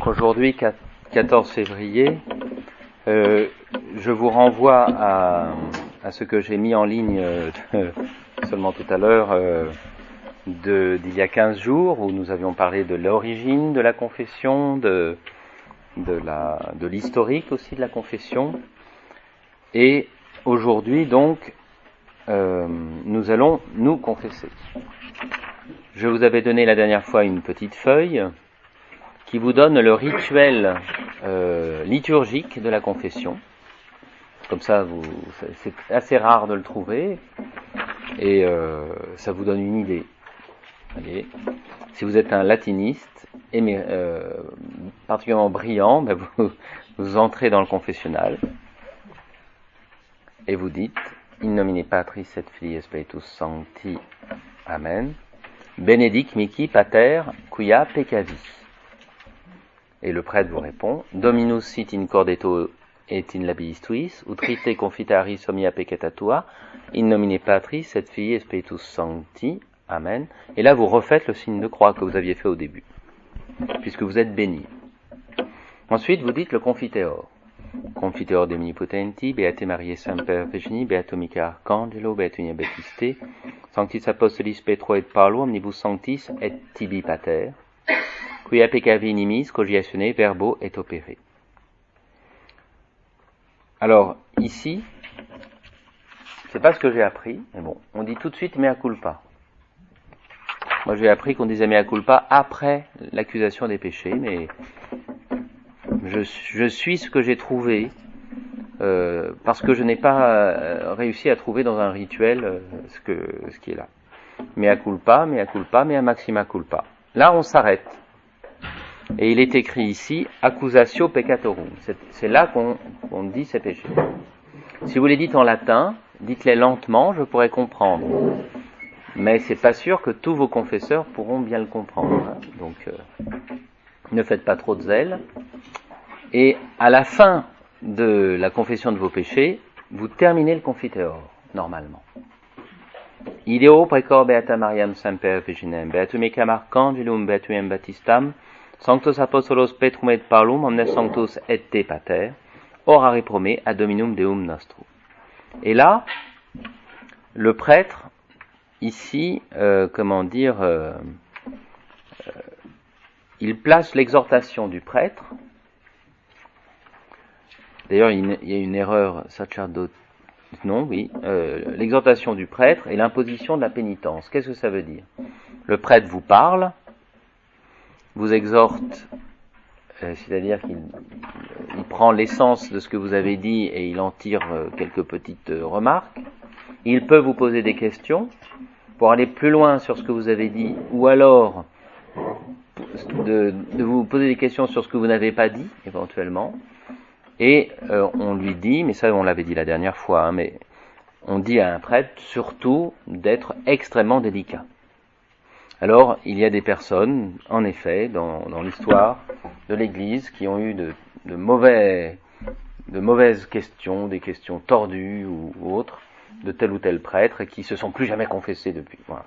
Aujourd'hui, 14 février, je vous renvoie à ce que j'ai mis en ligne seulement tout à l'heure d'il y a 15 jours, où nous avions parlé de l'origine de la confession, de l'historique aussi de la confession. Et aujourd'hui, donc, nous allons nous confesser. Je vous avais donné la dernière fois une petite feuille qui vous donne le rituel liturgique de la confession. Comme ça, c'est assez rare de le trouver, et ça vous donne une idée. Allez. Si vous êtes un latiniste, particulièrement brillant, ben vous entrez dans le confessionnal, et vous dites « In nomine Patris et Filii et Spiritus Sancti, Amen, benedic mihi pater, quia peccavi ». Et le prêtre vous répond « Dominus sit in cordeto et in labiis tuis, utrite confitaris omnia peccata tua, in nomine Patris et Filii et Spiritus Sancti, Amen ». Et là, vous refaites le signe de croix que vous aviez fait au début, puisque vous êtes béni. Ensuite, vous dites le Confiteor. Confiteor Domini potenti, Beate Mariae Semper Virgini, Beato Michael Arcangelo, Beatunia Baptiste, Sanctis Apostolis Petro et Paulo, Omnibus Sanctis et Tibi Pater, quia peccavi nimis, cogiatione, verbo et opere. Alors, ici, c'est pas ce que j'ai appris, mais bon, on dit tout de suite mea culpa. Moi, j'ai appris qu'on disait mea culpa après l'accusation des péchés, mais je suis ce que j'ai trouvé, parce que je n'ai pas réussi à trouver dans un rituel ce qui est là. Mea culpa, mea maxima culpa. Là, on s'arrête. Et il est écrit ici, accusatio peccatorum. C'est là qu'on dit ces péchés. Si vous les dites en latin, dites-les lentement, je pourrais comprendre. Mais c'est pas sûr que tous vos confesseurs pourront bien le comprendre. Hein. Donc, ne faites pas trop de zèle. Et à la fin de la confession de vos péchés, vous terminez le Confiteor, normalement. Ideo precor beata Mariam semper virginem, beatum ecam arcangelum, beatuem Baptistam, sanctos apostolos Petrum et Paulum, omnes sanctus et te pater, orare prome ad dominum Deum nostrum. Et là, le prêtre, ici, il place l'exhortation du prêtre. D'ailleurs, il y a une erreur l'exhortation du prêtre et l'imposition de la pénitence. Qu'est-ce que ça veut dire? Le prêtre vous parle, vous exhorte, c'est-à-dire qu'il prend l'essence de ce que vous avez dit et il en tire quelques petites remarques. Il peut vous poser des questions pour aller plus loin sur ce que vous avez dit, ou alors de vous poser des questions sur ce que vous n'avez pas dit, éventuellement. Et on lui dit, mais ça on l'avait dit la dernière fois, hein, mais on dit à un prêtre surtout d'être extrêmement délicat. Alors il y a des personnes, en effet, dans l'histoire de l'Église, qui ont eu de mauvaises questions, des questions tordues ou autres, de tel ou tel prêtre, et qui se sont plus jamais confessés depuis. Voilà,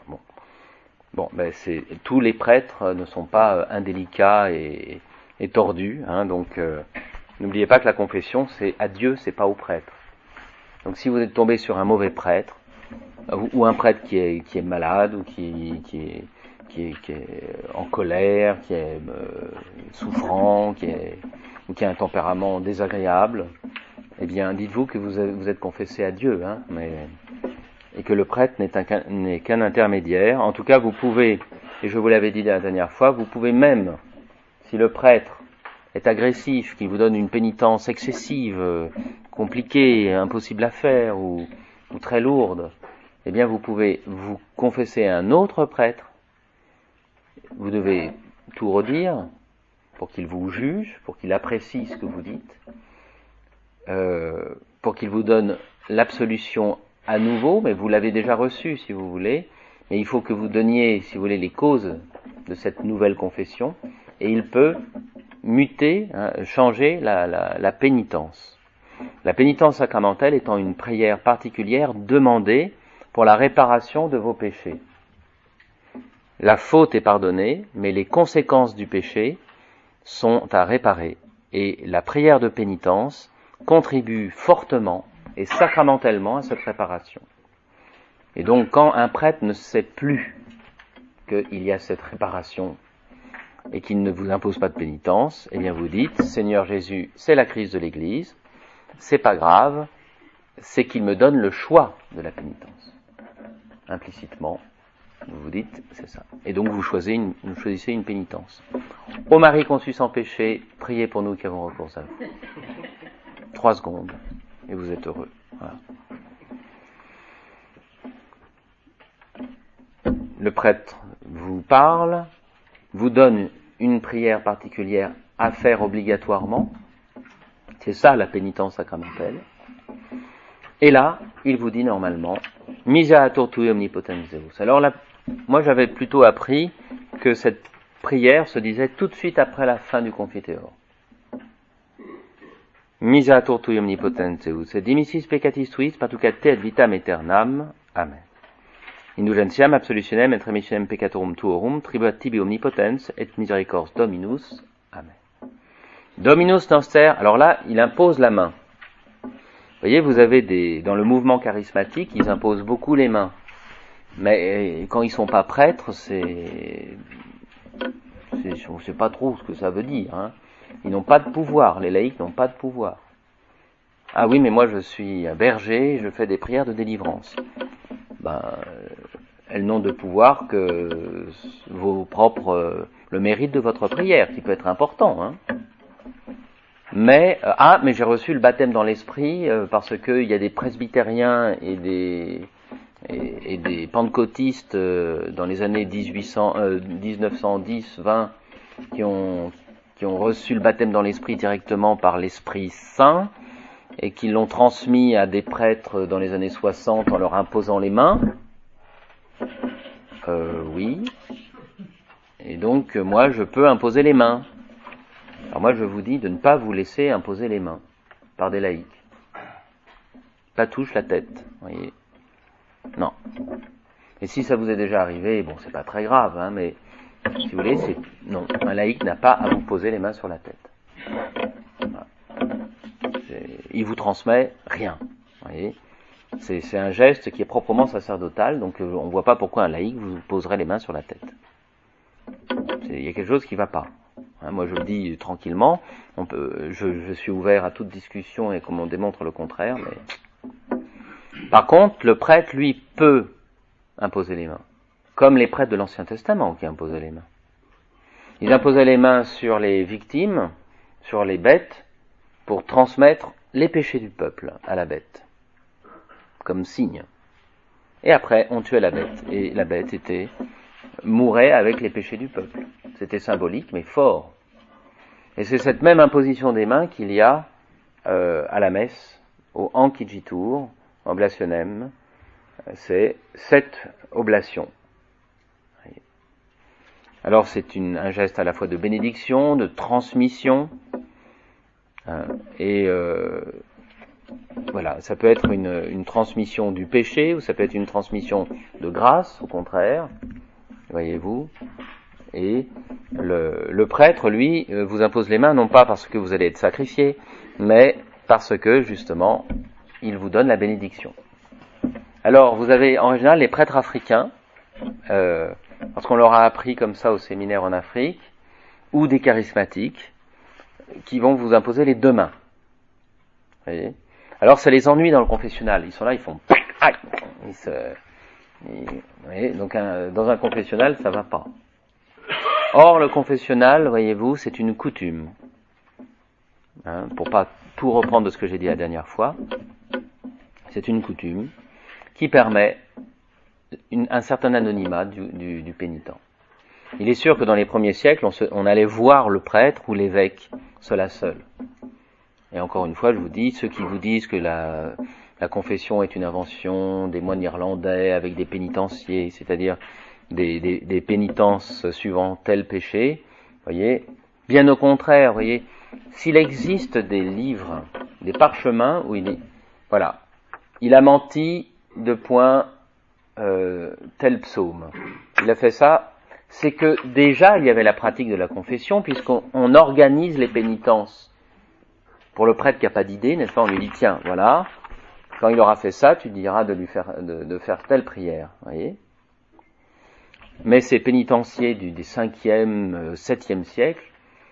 tous les prêtres ne sont pas indélicats et tordus, hein, donc n'oubliez pas que la confession, c'est à Dieu, c'est pas au prêtre. Donc si vous êtes tombé sur un mauvais prêtre, ou un prêtre qui est malade, ou qui est en colère, qui est souffrant, ou qui a un tempérament désagréable, eh bien dites-vous que vous êtes confessé à Dieu, hein, et que le prêtre n'est qu'un intermédiaire. En tout cas, vous pouvez, et je vous l'avais dit la dernière fois, vous pouvez même, si le prêtre est agressif, qui vous donne une pénitence excessive, compliquée, impossible à faire, ou très lourde, eh bien vous pouvez vous confesser à un autre prêtre. Vous devez tout redire pour qu'il vous juge, pour qu'il apprécie ce que vous dites, pour qu'il vous donne l'absolution à nouveau, mais vous l'avez déjà reçue si vous voulez, mais il faut que vous donniez, si vous voulez, les causes de cette nouvelle confession, et il peut muter, changer la pénitence. La pénitence sacramentelle étant une prière particulière demandée pour la réparation de vos péchés. La faute est pardonnée, mais les conséquences du péché sont à réparer. Et la prière de pénitence contribue fortement et sacramentellement à cette réparation. Et donc, quand un prêtre ne sait plus qu'il y a cette réparation et qu'il ne vous impose pas de pénitence, eh bien vous dites, Seigneur Jésus, c'est la crise de l'Église, c'est pas grave, c'est qu'il me donne le choix de la pénitence. Implicitement, vous vous dites, c'est ça. Et donc vous choisissez une pénitence. Ô Marie conçue sans péché, priez pour nous qui avons recours à vous. 3 secondes, et vous êtes heureux. Voilà. Le prêtre vous parle, vous donne une prière particulière à faire obligatoirement. C'est ça la pénitence sacramentelle. Et là, il vous dit normalement, Miseatur tui omnipotens Deus. Alors là, moi j'avais plutôt appris que cette prière se disait tout de suite après la fin du Confiteor. Miseatur tui omnipotens Deus, et dimissis peccatis tuis, paducate et vitam aeternam. Amen. Indulgentiam absolutionem et remissionem peccatorum tuorum, tribuat tibi omnipotens et misericors Dominus. Amen. Dominus noster, alors là, il impose la main. Vous voyez, vous avez dans le mouvement charismatique, ils imposent beaucoup les mains. Mais quand ils sont pas prêtres, on sait pas trop ce que ça veut dire, hein. Ils n'ont pas de pouvoir, les laïcs n'ont pas de pouvoir. Ah oui, mais moi je suis un berger, je fais des prières de délivrance. Elles n'ont de pouvoir que le mérite de votre prière, qui peut être important, hein. Mais j'ai reçu le baptême dans l'esprit parce que il y a des presbytériens et des pentecôtistes dans les années 1910-20 qui ont reçu le baptême dans l'esprit directement par l'Esprit Saint et qui l'ont transmis à des prêtres dans les années 60 en leur imposant les mains. Oui. Et donc moi je peux imposer les mains. Alors moi je vous dis de ne pas vous laisser imposer les mains par des laïcs. Pas touche la tête, voyez. Non. Et si ça vous est déjà arrivé, bon c'est pas très grave, hein, mais si vous voulez, non, un laïc n'a pas à vous poser les mains sur la tête. Voilà. Il vous transmet rien, voyez. C'est un geste qui est proprement sacerdotal, donc on ne voit pas pourquoi un laïc vous poserait les mains sur la tête. Il y a quelque chose qui ne va pas. Hein, moi je le dis tranquillement, je suis ouvert à toute discussion et qu'on m'en démontre le contraire, mais... Par contre, le prêtre, lui, peut imposer les mains, comme les prêtres de l'Ancien Testament qui imposaient les mains. Ils imposaient les mains sur les victimes, sur les bêtes, pour transmettre les péchés du peuple à la bête, comme signe. Et après, on tuait la bête, et la bête mourait avec les péchés du peuple. C'était symbolique, mais fort. Et c'est cette même imposition des mains qu'il y a à la messe, au Anciditur, oblationem, c'est 7 oblations. Alors c'est un geste à la fois de bénédiction, de transmission, voilà, ça peut être une transmission du péché, ou ça peut être une transmission de grâce, au contraire, voyez-vous. Et le prêtre, lui, vous impose les mains, non pas parce que vous allez être sacrifié, mais parce que, justement, il vous donne la bénédiction. Alors, vous avez en général les prêtres africains, parce qu'on leur a appris comme ça au séminaire en Afrique, ou des charismatiques, qui vont vous imposer les 2 mains. Vous voyez ? Alors, ça les ennuie dans le confessionnal. Ils sont là, ils font... Vous voyez ? Donc, dans un confessionnal, ça va pas. Or, le confessionnal, voyez-vous, c'est une coutume. Hein, pour pas tout reprendre de ce que j'ai dit la dernière fois, c'est une coutume qui permet un certain anonymat du pénitent. Il est sûr que dans les premiers siècles, on allait voir le prêtre ou l'évêque, cela seul. Et encore une fois, je vous dis, ceux qui vous disent que la confession est une invention des moines irlandais avec des pénitenciers, c'est-à-dire des pénitences suivant tel péché, voyez, bien au contraire, voyez, s'il existe des livres, des parchemins où il dit, voilà, il a menti de point tel psaume, il a fait ça, c'est que déjà il y avait la pratique de la confession, puisqu'on organise les pénitences. Pour le prêtre qui n'a pas d'idée, n'est-ce pas, on lui dit tiens, voilà, quand il aura fait ça, tu diras de faire telle prière, voyez. Mais ces pénitenciers des 5e, 7e siècle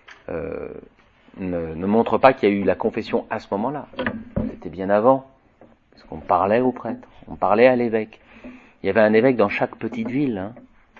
ne montrent pas qu'il y a eu la confession à ce moment-là. C'était bien avant, parce qu'on parlait au prêtre, on parlait à l'évêque. Il y avait un évêque dans chaque petite ville. Hein.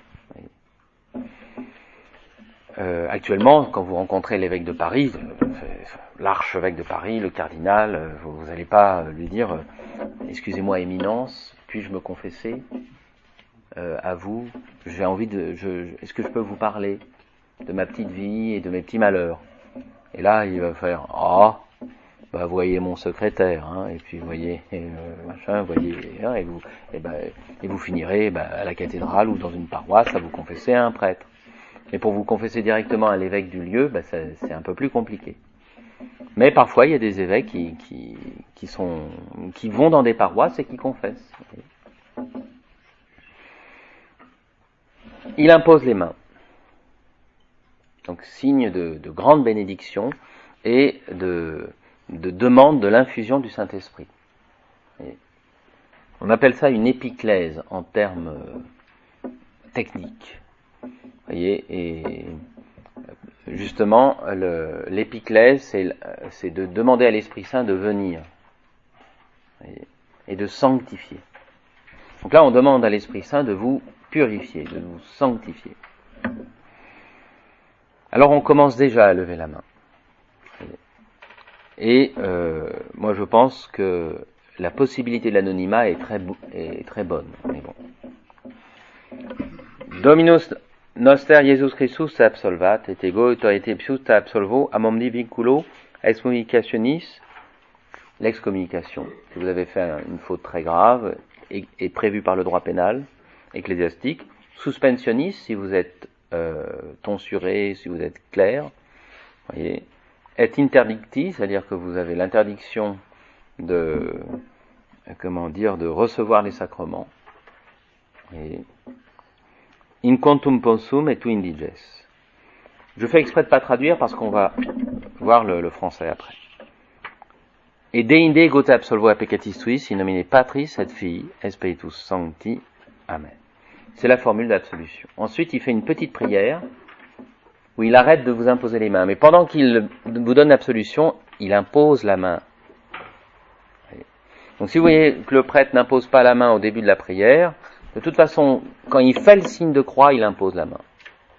Actuellement, quand vous rencontrez l'évêque de Paris, l'archevêque de Paris, le cardinal, vous n'allez pas lui dire « Excusez-moi, éminence, puis-je me confesser à vous, j'ai envie est-ce que je peux vous parler de ma petite vie et de mes petits malheurs ?» Et là, il va faire « Ah, bah voyez mon secrétaire, hein, et puis voyez machin, voyez, hein, et vous finirez à la cathédrale ou dans une paroisse à vous confesser à un prêtre. » Mais pour vous confesser directement à l'évêque du lieu, c'est un peu plus compliqué. Mais parfois, il y a des évêques qui vont dans des paroisses et qui confessent. Il impose les mains. Donc, signe de grande bénédiction et de demande de l'infusion du Saint-Esprit. On appelle ça une épiclèse en termes techniques. Voyez, et justement, l'épiclèse, c'est de demander à l'Esprit Saint de venir, voyez, et de sanctifier. Donc là, on demande à l'Esprit Saint de vous purifier, de vous sanctifier. Alors, on commence déjà à lever la main. Et moi, je pense que la possibilité de l'anonymat est très bonne. Mais bon. Dominus Noster Jesus Christus te absolvat, et ego autorité psius te absolvo, amomni vinculo, excommunicationis, l'excommunication. Si vous avez fait une faute très grave, est prévue par le droit pénal, ecclésiastique, suspensionis, si vous êtes tonsuré, si vous êtes clerc, voyez, et interdicti, c'est-à-dire que vous avez l'interdiction de recevoir les sacrements, et in contum possum et tu indiges. Je fais exprès de pas traduire parce qu'on va voir le français après. Et deinde ego te absolvo a peccatis tuis in nomine Patris et Filii et Spiritus Sancti. Amen. C'est la formule d'absolution. Ensuite, il fait une petite prière où il arrête de vous imposer les mains. Mais pendant qu'il vous donne l'absolution, il impose la main. Donc si vous voyez que le prêtre n'impose pas la main au début de la prière, de toute façon, quand il fait le signe de croix, il impose la main.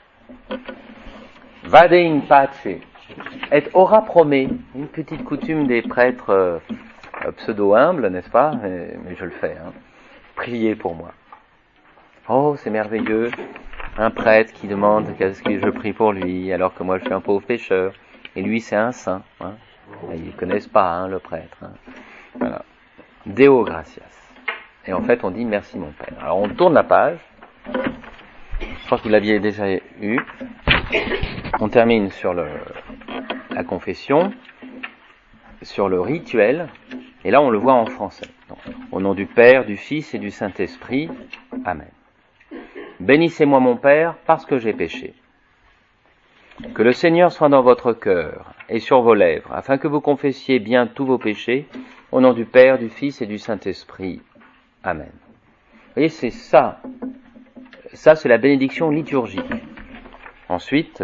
Vade in pace et ora promet, une petite coutume des prêtres pseudo-humbles, n'est-ce pas, mais je le fais, hein. Priez pour moi. Oh, c'est merveilleux, un prêtre qui demande qu'est-ce que je prie pour lui, alors que moi je suis un pauvre pécheur, et lui c'est un saint. Hein. Ils ne connaissent pas, hein, le prêtre. Hein. Voilà. Deo gratias. Et en fait, on dit merci mon Père. Alors, on tourne la page. Je crois que vous l'aviez déjà eu. On termine sur la confession, sur le rituel. Et là, on le voit en français. Donc, au nom du Père, du Fils et du Saint-Esprit. Amen. Bénissez-moi mon Père, parce que j'ai péché. Que le Seigneur soit dans votre cœur et sur vos lèvres, afin que vous confessiez bien tous vos péchés, au nom du Père, du Fils et du Saint-Esprit. Amen. Vous voyez, c'est ça. Ça, c'est la bénédiction liturgique. Ensuite,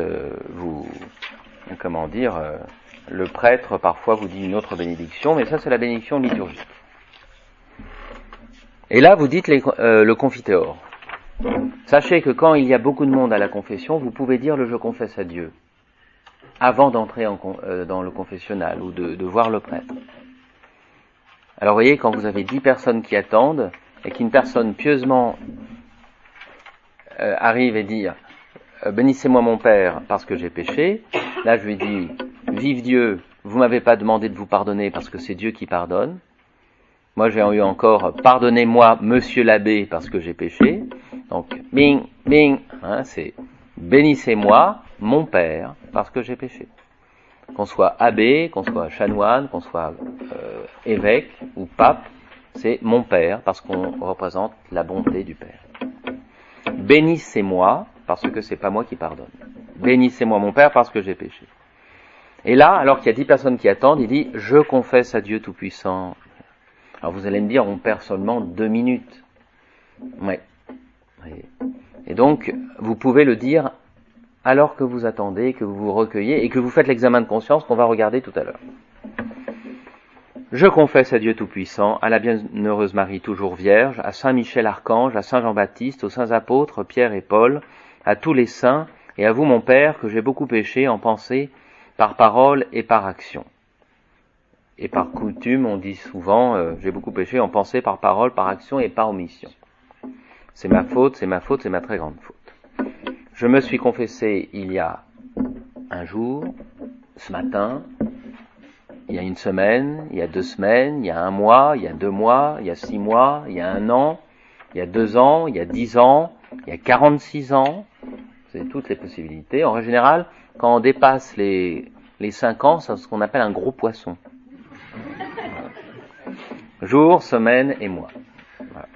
le prêtre, parfois, vous dit une autre bénédiction, mais ça, c'est la bénédiction liturgique. Et là, vous dites le confiteor. Sachez que quand il y a beaucoup de monde à la confession, vous pouvez dire le « je confesse à Dieu » avant d'entrer dans le confessionnal ou de voir le prêtre. Alors vous voyez, quand vous avez 10 personnes qui attendent et qu'une personne pieusement arrive et dit « Bénissez-moi mon Père parce que j'ai péché », là je lui dis « Vive Dieu, vous m'avez pas demandé de vous pardonner parce que c'est Dieu qui pardonne. Moi j'ai eu encore « Pardonnez-moi Monsieur l'abbé parce que j'ai péché ». Donc, bing, bing, hein, c'est « Bénissez-moi mon Père parce que j'ai péché ». Qu'on soit abbé, qu'on soit chanoine, qu'on soit évêque ou pape, c'est mon Père, parce qu'on représente la bonté du Père. Bénissez-moi, parce que c'est pas moi qui pardonne. Bénissez-moi mon Père parce que j'ai péché. Et là, alors qu'il y a 10 personnes qui attendent, il dit, je confesse à Dieu Tout-Puissant. Alors vous allez me dire, on perd seulement 2 minutes. Ouais. Et donc, vous pouvez le dire alors que vous attendez, que vous vous recueillez et que vous faites l'examen de conscience qu'on va regarder tout à l'heure. Je confesse à Dieu Tout-Puissant, à la Bienheureuse Marie toujours Vierge, à Saint Michel Archange, à Saint Jean-Baptiste, aux saints apôtres Pierre et Paul, à tous les saints, et à vous mon Père, que j'ai beaucoup péché en pensée, par parole et par action. Et par coutume, on dit souvent, j'ai beaucoup péché en pensée, par parole, par action et par omission. C'est ma faute, c'est ma faute, c'est ma très grande faute. Je me suis confessé il y a un jour, ce matin, il y a une semaine, il y a 2 semaines, il y a 1 mois, il y a 2 mois, il y a 6 mois, il y a 1 an, il y a 2 ans, il y a 10 ans, il y a 46 ans. C'est toutes les possibilités. En général, quand on dépasse les 5 ans, c'est ce qu'on appelle un gros poisson. Jour, semaine et mois. Voilà.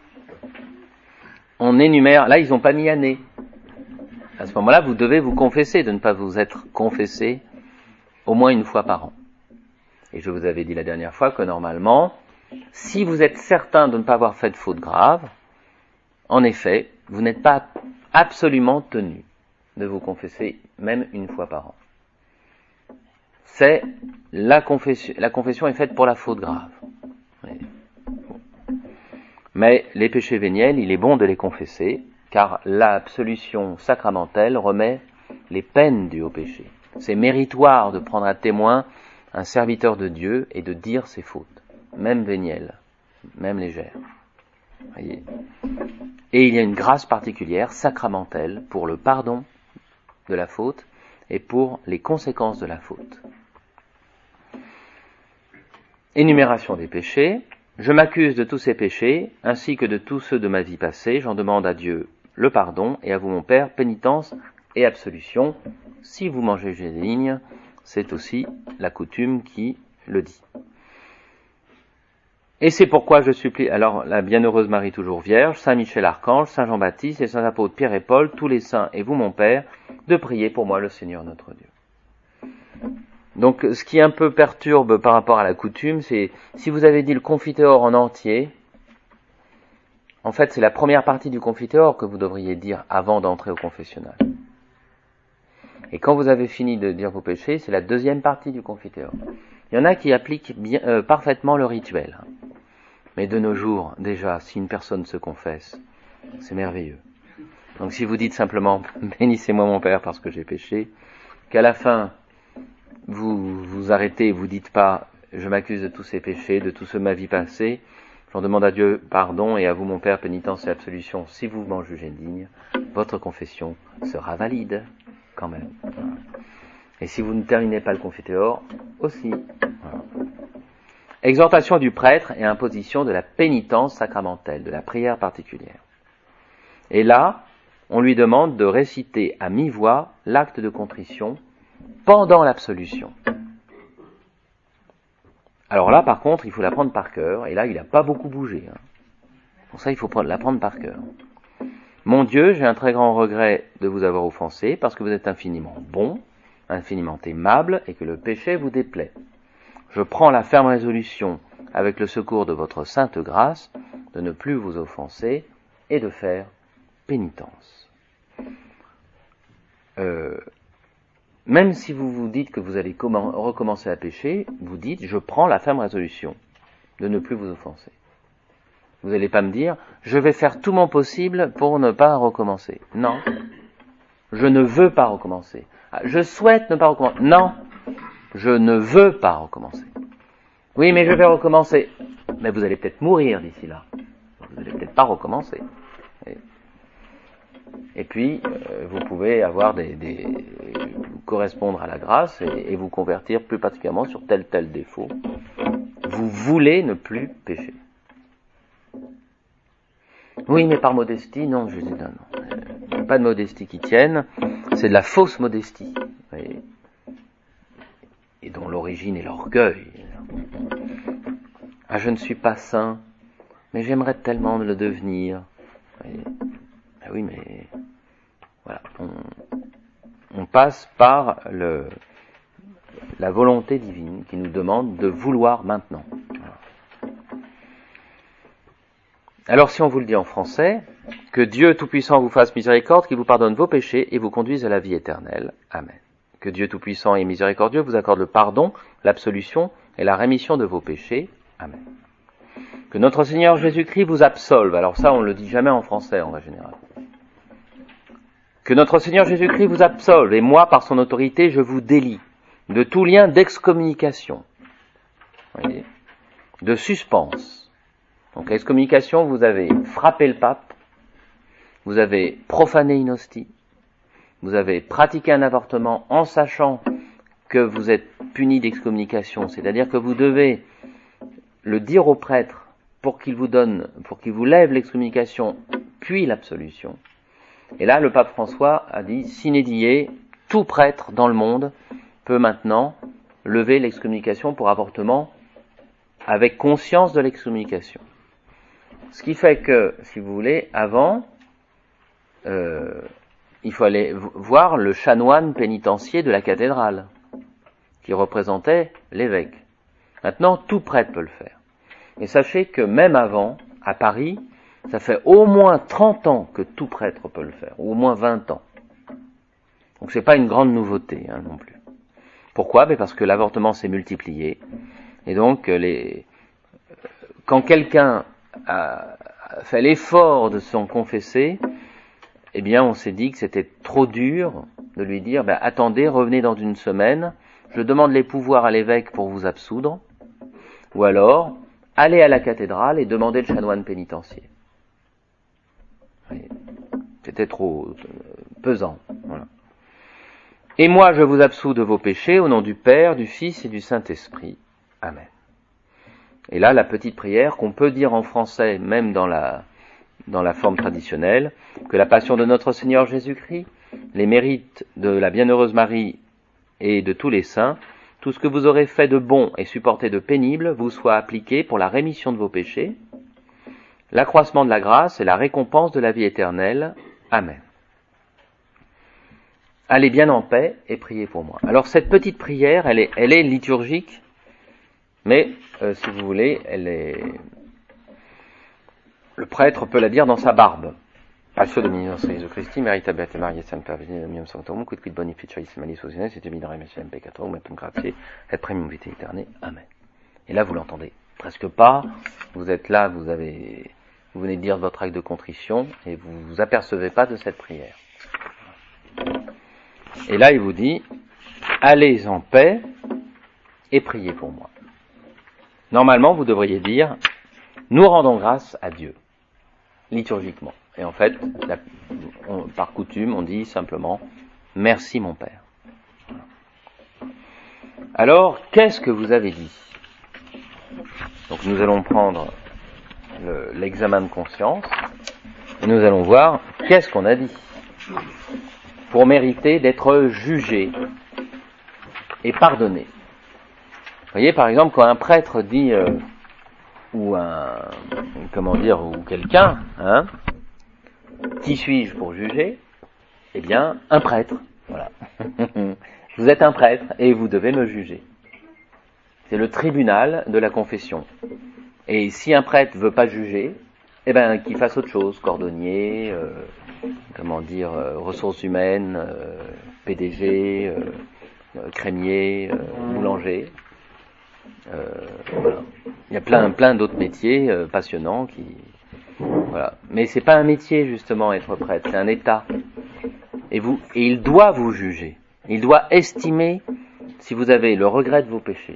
On énumère, là ils n'ont pas mis année. À ce moment-là, vous devez vous confesser, de ne pas vous être confessé au moins 1 fois par an. Et je vous avais dit la dernière fois que normalement, si vous êtes certain de ne pas avoir fait de faute grave, en effet, vous n'êtes pas absolument tenu de vous confesser même 1 fois par an. C'est la confession est faite pour la faute grave. Mais les péchés véniels, il est bon de les confesser, car l'absolution sacramentelle remet les peines dues au péché. C'est méritoire de prendre à témoin un serviteur de Dieu et de dire ses fautes, même vénielles, même légères. Voyez. Et il y a une grâce particulière, sacramentelle, pour le pardon de la faute et pour les conséquences de la faute. Énumération des péchés. Je m'accuse de tous ces péchés, ainsi que de tous ceux de ma vie passée. J'en demande à Dieu le pardon, et à vous, mon Père, pénitence et absolution. Si vous mangez des lignes, c'est aussi la coutume qui le dit. Et c'est pourquoi je supplie, alors la Bienheureuse Marie toujours Vierge, Saint Michel Archange, Saint Jean-Baptiste et Saint apôtres Pierre et Paul, tous les saints et vous, mon Père, de prier pour moi le Seigneur notre Dieu. Donc, ce qui un peu perturbe par rapport à la coutume, c'est, si vous avez dit le Confiteor en entier, en fait, c'est la première partie du Confiteor que vous devriez dire avant d'entrer au confessionnal. Et quand vous avez fini de dire vos péchés, c'est la deuxième partie du Confiteor. Il y en a qui appliquent bien, parfaitement le rituel. Mais de nos jours, déjà, si une personne se confesse, c'est merveilleux. Donc si vous dites simplement, bénissez-moi mon Père parce que j'ai péché, qu'à la fin, vous vous arrêtez et vous dites pas, je m'accuse de tous ces péchés, de tout ce ma vie passée, j'en demande à Dieu pardon et à vous mon Père pénitence et absolution, si vous m'en jugez digne, votre confession sera valide, quand même. Et si vous ne terminez pas le Confiteor, aussi. Voilà. Exhortation du prêtre et imposition de la pénitence sacramentelle, de la prière particulière. Et là, on lui demande de réciter à mi-voix l'acte de contrition pendant l'absolution. Alors là, par contre, il faut l'apprendre par cœur, et là, il n'a pas beaucoup bougé. Pour ça, il faut l'apprendre par cœur. Mon Dieu, j'ai un très grand regret de vous avoir offensé, parce que vous êtes infiniment bon, infiniment aimable, et que le péché vous déplaît. Je prends la ferme résolution, avec le secours de votre sainte grâce, de ne plus vous offenser et de faire pénitence. Même si vous vous dites que vous allez recommencer à pécher, vous dites, je prends la ferme résolution de ne plus vous offenser. Vous n'allez pas me dire, je vais faire tout mon possible pour ne pas recommencer. Non. Je ne veux pas recommencer. Je souhaite ne pas recommencer. Non. Je ne veux pas recommencer. Oui, mais je vais recommencer. Mais vous allez peut-être mourir d'ici là. Vous n'allez peut-être pas recommencer. Et puis, vous pouvez avoir correspondre à la grâce et vous convertir plus particulièrement sur tel défaut. Vous voulez ne plus pécher. Oui, mais par modestie, non, je dis non. Pas de modestie qui tienne, c'est de la fausse modestie. Voyez, et dont l'origine est l'orgueil. Ah, je ne suis pas saint, mais j'aimerais tellement le devenir. Voyez. Ah oui, mais passe par la volonté divine qui nous demande de vouloir maintenant. Voilà. Alors si on vous le dit en français, que Dieu Tout-Puissant vous fasse miséricorde, qu'il vous pardonne vos péchés et vous conduise à la vie éternelle. Amen. Que Dieu Tout-Puissant et miséricordieux vous accorde le pardon, l'absolution et la rémission de vos péchés. Amen. Que notre Seigneur Jésus-Christ vous absolve. Alors ça, on ne le dit jamais en français en général. Que notre Seigneur Jésus-Christ vous absolve, et moi, par son autorité, je vous délie de tout lien d'excommunication, voyez, de suspense. Donc l'excommunication, vous avez frappé le pape, vous avez profané une hostie, vous avez pratiqué un avortement en sachant que vous êtes puni d'excommunication, c'est-à-dire que vous devez le dire au prêtre pour qu'il vous lève l'excommunication, puis l'absolution. Et là, le pape François a dit, sine die, tout prêtre dans le monde peut maintenant lever l'excommunication pour avortement avec conscience de l'excommunication. Ce qui fait que, si vous voulez, avant, il faut aller voir le chanoine pénitencier de la cathédrale, qui représentait l'évêque. Maintenant, tout prêtre peut le faire. Et sachez que même avant, à Paris, ça fait au moins 30 ans que tout prêtre peut le faire, ou au moins 20 ans. Donc c'est pas une grande nouveauté non plus. Pourquoi ? Parce que l'avortement s'est multiplié. Et donc, quand quelqu'un a fait l'effort de s'en confesser, eh bien on s'est dit que c'était trop dur de lui dire, attendez, revenez dans une semaine, je demande les pouvoirs à l'évêque pour vous absoudre, ou alors, allez à la cathédrale et demandez le chanoine pénitencier. C'était trop pesant. Voilà. Et moi, je vous absous de vos péchés au nom du Père, du Fils et du Saint-Esprit. Amen. Et là, la petite prière qu'on peut dire en français, même dans la forme traditionnelle, que la passion de notre Seigneur Jésus-Christ, les mérites de la Bienheureuse Marie et de tous les saints, tout ce que vous aurez fait de bon et supporté de pénible vous soit appliqué pour la rémission de vos péchés, l'accroissement de la grâce et la récompense de la vie éternelle. Amen. Allez bien en paix et priez pour moi. Alors cette petite prière, elle est liturgique, mais si vous voulez, le prêtre peut la dire dans sa barbe. Pace Domini nostro Gesù Christi, merita Beate Maria Sancta Virgine Dominum Sanctorum, quid bonificeris malis osiones, et domine remission peccatorum, et gratiae, et premium vitae aeternae. Amen. Et là, vous l'entendez presque pas. Vous êtes là, vous venez de dire votre acte de contrition, et vous vous apercevez pas de cette prière. Et là, il vous dit, allez en paix et priez pour moi. Normalement, vous devriez dire, nous rendons grâce à Dieu, liturgiquement. Et en fait, par coutume, on dit simplement, merci mon Père. Alors, qu'est-ce que vous avez dit ? Donc nous allons prendre l'examen de conscience, et nous allons voir qu'est-ce qu'on a dit, pour mériter d'être jugé et pardonné. Vous voyez, par exemple, quand un prêtre dit, ou quelqu'un, qui suis-je pour juger ? Eh bien, un prêtre, voilà. Vous êtes un prêtre et vous devez me juger. C'est le tribunal de la confession. Et si un prêtre veut pas juger, eh bien, qu'il fasse autre chose, cordonnier, ressources humaines, PDG, crémier, boulanger. Voilà. Il y a plein d'autres métiers passionnants voilà. Mais c'est pas un métier justement être prêtre, c'est un état. Et il doit vous juger. Il doit estimer si vous avez le regret de vos péchés.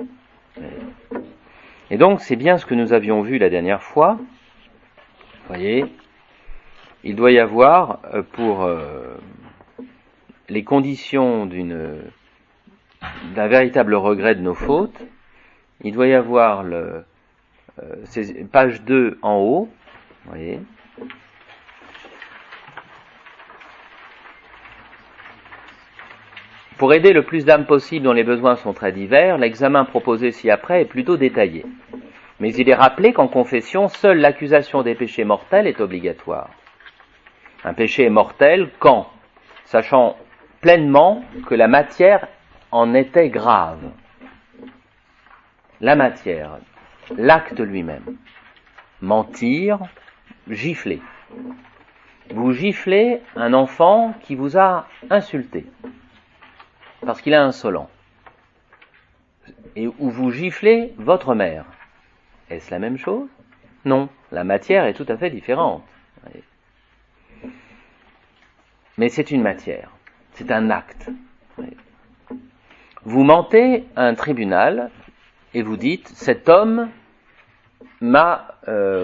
Et donc c'est bien ce que nous avions vu la dernière fois. Vous voyez, il doit y avoir pour les conditions d'un véritable regret de nos fautes, il doit y avoir page 2 en haut, vous voyez. Pour aider le plus d'âmes possible dont les besoins sont très divers, l'examen proposé ci-après est plutôt détaillé. Mais il est rappelé qu'en confession, seule l'accusation des péchés mortels est obligatoire. Un péché est mortel quand, sachant pleinement que la matière en était grave. La matière, l'acte lui-même. Mentir, gifler. Vous giflez un enfant qui vous a insulté, parce qu'il est insolent. Et où vous giflez votre mère. Est-ce la même chose? Non, la matière est tout à fait différente. Mais c'est une matière, c'est un acte. Vous mentez à un tribunal et vous dites, cet homme m'a,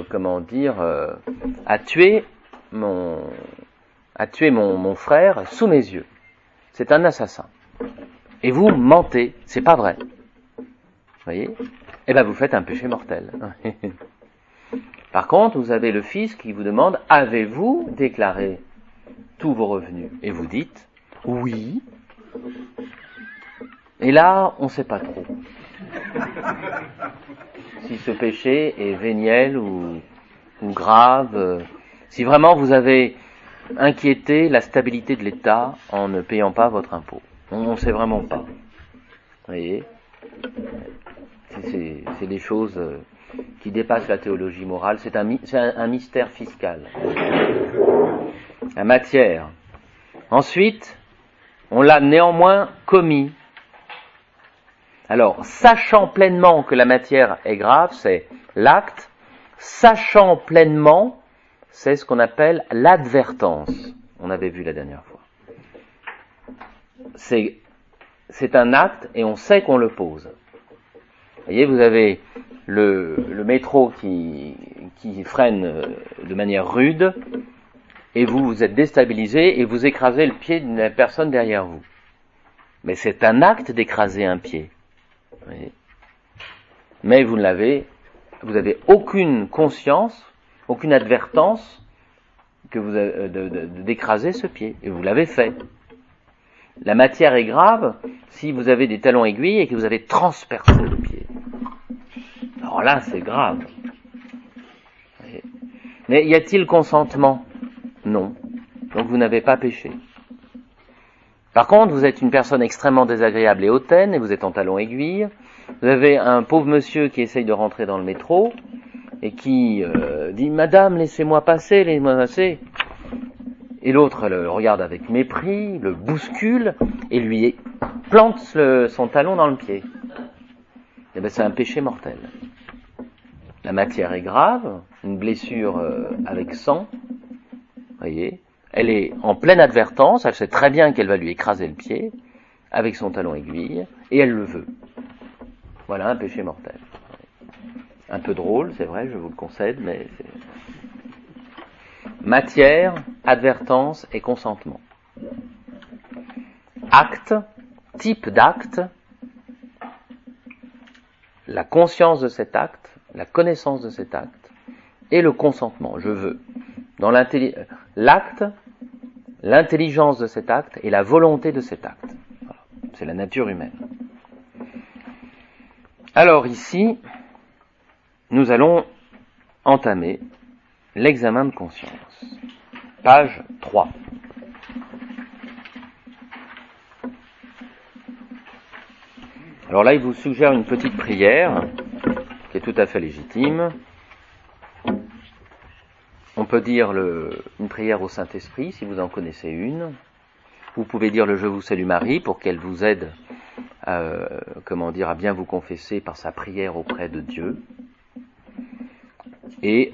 a tué mon frère sous mes yeux. C'est un assassin. Et vous mentez, c'est pas vrai. Vous voyez? Eh bien, vous faites un péché mortel. Par contre, vous avez le fils qui vous demande, avez-vous déclaré tous vos revenus? Et vous dites, oui. Et là, on ne sait pas trop. Si ce péché est véniel ou grave, si vraiment vous avez inquiété la stabilité de l'État en ne payant pas votre impôt. On ne sait vraiment pas. Vous voyez? C'est des choses qui dépassent la théologie morale. C'est un mystère fiscal. La matière. Ensuite, on l'a néanmoins commis. Alors, sachant pleinement que la matière est grave, c'est l'acte. Sachant pleinement, c'est ce qu'on appelle l'advertence. On avait vu la dernière fois. C'est un acte et on sait qu'on le pose. Vous voyez, vous avez le métro qui freine de manière rude et vous êtes déstabilisé et vous écrasez le pied d'une personne derrière vous. Mais c'est un acte d'écraser un pied. Vous voyez. Mais vous avez aucune conscience, aucune advertence que vous avez d'écraser ce pied. Et vous l'avez fait. La matière est grave si vous avez des talons aiguilles et que vous avez transpercé le pied. Alors là, c'est grave. Mais y a-t-il consentement? Non. Donc vous n'avez pas péché. Par contre, vous êtes une personne extrêmement désagréable et hautaine, et vous êtes en talons aiguilles. Vous avez un pauvre monsieur qui essaye de rentrer dans le métro, et qui dit « Madame, laissez-moi passer, laissez-moi passer ». Et l'autre le regarde avec mépris, le bouscule, et lui plante son talon dans le pied. Et bien c'est un péché mortel. La matière est grave, une blessure avec sang, voyez, elle est en pleine advertence, elle sait très bien qu'elle va lui écraser le pied, avec son talon aiguille, et elle le veut. Voilà un péché mortel. Un peu drôle, c'est vrai, je vous le concède, mais c'est... Matière, advertence et consentement. Acte, type d'acte, la conscience de cet acte, la connaissance de cet acte, et le consentement, je veux. Dans l'acte, l'intelligence de cet acte et la volonté de cet acte. Voilà. C'est la nature humaine. Alors ici, nous allons entamer l'examen de conscience. Page 3. Alors là, il vous suggère une petite prière qui est tout à fait légitime. On peut dire une prière au Saint-Esprit, si vous en connaissez une. Vous pouvez dire le Je vous salue Marie pour qu'elle vous aide à bien vous confesser par sa prière auprès de Dieu. Et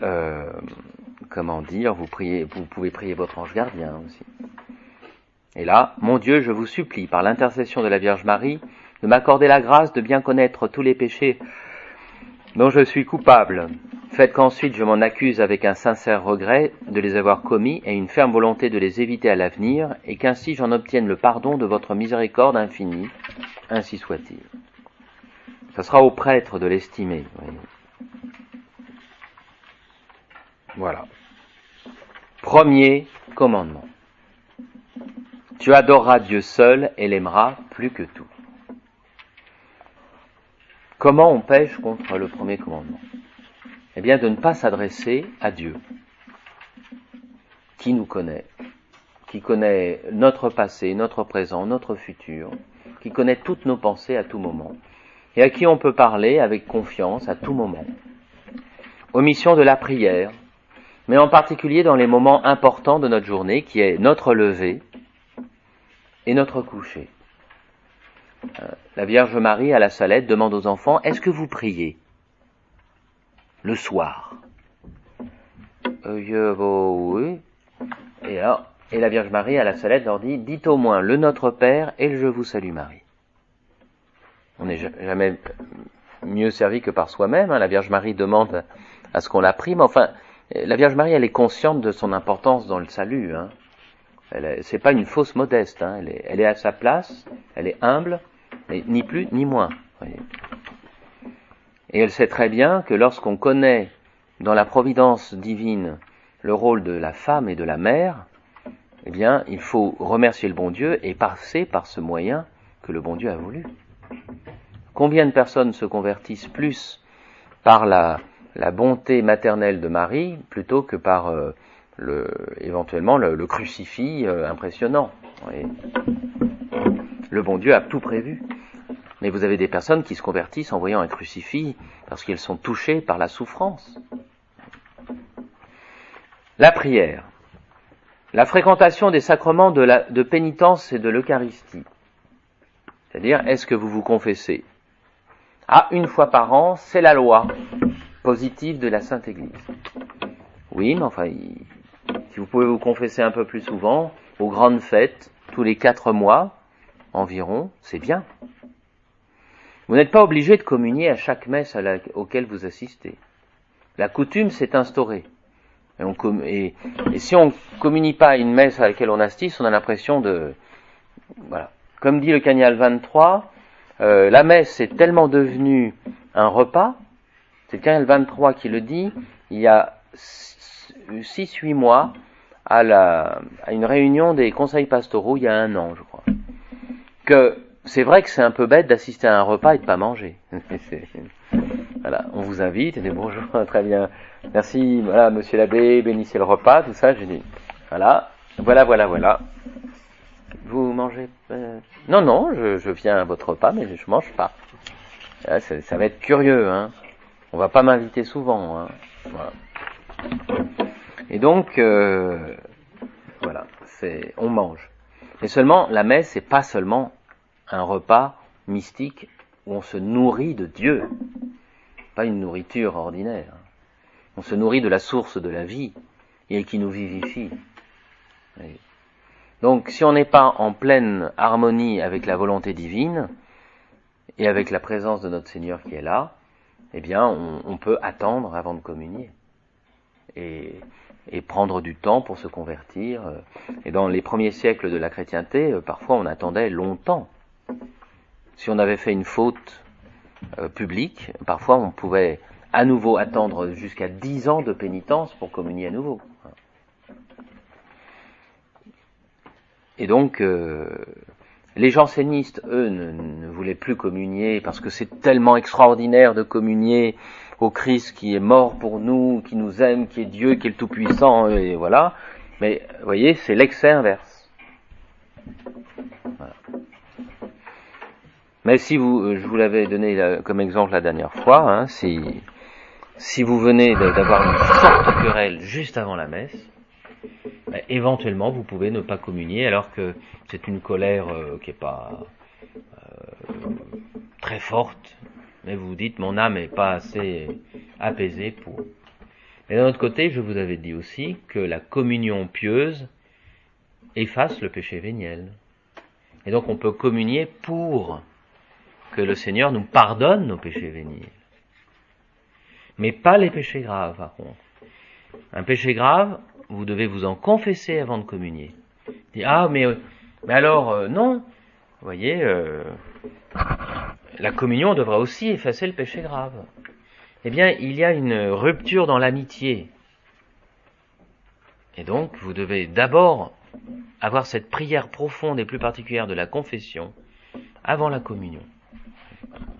vous pouvez prier votre ange gardien aussi. Et là, mon Dieu, je vous supplie, par l'intercession de la Vierge Marie, de m'accorder la grâce de bien connaître tous les péchés dont je suis coupable. Faites qu'ensuite je m'en accuse avec un sincère regret de les avoir commis et une ferme volonté de les éviter à l'avenir, et qu'ainsi j'en obtienne le pardon de votre miséricorde infinie. Ainsi soit-il. Ce sera au prêtre de l'estimer. Voyez. Voilà. Premier commandement. Tu adoreras Dieu seul et l'aimeras plus que tout. Comment on pêche contre le premier commandement? Eh bien, de ne pas s'adresser à Dieu, qui nous connaît, qui connaît notre passé, notre présent, notre futur, qui connaît toutes nos pensées à tout moment, et à qui on peut parler avec confiance à tout moment. Omission de la prière, mais en particulier dans les moments importants de notre journée, qui est notre lever et notre coucher. La Vierge Marie, à la Salette, demande aux enfants, est-ce que vous priez le soir? Oui. Et la Vierge Marie, à la Salette, leur dit, dites au moins le Notre Père et le Je vous salue Marie. On n'est jamais mieux servi que par soi-même. La Vierge Marie demande à ce qu'on la prie, mais enfin, la Vierge Marie, elle est consciente de son importance dans le salut. C'est pas une fausse modeste. Elle est à sa place, elle est humble, mais ni plus ni moins. Voyez. Et elle sait très bien que lorsqu'on connaît dans la providence divine le rôle de la femme et de la mère, eh bien, il faut remercier le bon Dieu et passer par ce moyen que le bon Dieu a voulu. Combien de personnes se convertissent plus par la bonté maternelle de Marie plutôt que par éventuellement le crucifix impressionnant. Oui. Le bon Dieu a tout prévu. Mais vous avez des personnes qui se convertissent en voyant un crucifix parce qu'elles sont touchées par la souffrance. La prière. La fréquentation des sacrements de pénitence et de l'Eucharistie. C'est-à-dire, est-ce que vous vous confessez? Une fois par an, c'est la loi positive de la Sainte Église. Oui, mais enfin, si vous pouvez vous confesser un peu plus souvent, aux grandes fêtes, tous les 4 mois environ, c'est bien. Vous n'êtes pas obligé de communier à chaque messe auquel vous assistez. La coutume s'est instaurée. Et si on ne communie pas à une messe à laquelle on assiste, on a l'impression de... Voilà. Comme dit le Cagnal 23, la messe est tellement devenue un repas, c'est le Cagnal 23 qui le dit, il y a 6-8 mois, à une réunion des conseils pastoraux, il y a 1 an, je crois, que c'est vrai que c'est un peu bête d'assister à un repas et de pas manger. Voilà, on vous invite, et dit bonjour, très bien, merci, voilà, monsieur l'abbé, bénissez le repas, tout ça, j'ai dit, voilà. Vous mangez Non, je viens à votre repas, mais je mange pas. Là, ça va être curieux, On va pas m'inviter souvent, Voilà. Et donc, voilà, on mange. Et seulement, la messe, c'est pas seulement un repas mystique où on se nourrit de Dieu, pas une nourriture ordinaire. On se nourrit de la source de la vie et qui nous vivifie. Oui. Donc, si on n'est pas en pleine harmonie avec la volonté divine et avec la présence de notre Seigneur qui est là, eh bien, on peut attendre avant de communier et prendre du temps pour se convertir. Et dans les premiers siècles de la chrétienté, parfois on attendait longtemps. Si on avait fait une faute publique, parfois on pouvait à nouveau attendre jusqu'à 10 ans de pénitence pour communier à nouveau. Et donc, les jansénistes, eux, ne voulaient plus communier parce que c'est tellement extraordinaire de communier au Christ qui est mort pour nous, qui nous aime, qui est Dieu, qui est le Tout-Puissant, et voilà. Mais, vous voyez, c'est l'excès inverse. Voilà. Mais si je vous l'avais donné comme exemple la dernière fois, si vous venez d'avoir une forte querelle juste avant la messe, éventuellement vous pouvez ne pas communier alors que c'est une colère qui est pas très forte, mais vous vous dites mon âme est pas assez apaisée pour. Et d'un autre côté, je vous avais dit aussi que la communion pieuse efface le péché véniel. Et donc on peut communier pour que le Seigneur nous pardonne nos péchés véniels. Mais pas les péchés graves, par contre. Un péché grave, vous devez vous en confesser avant de communier. Mais alors, non. Vous voyez, la communion devra aussi effacer le péché grave. Eh bien, il y a une rupture dans l'amitié. Et donc, vous devez d'abord avoir cette prière profonde et plus particulière de la confession avant la communion.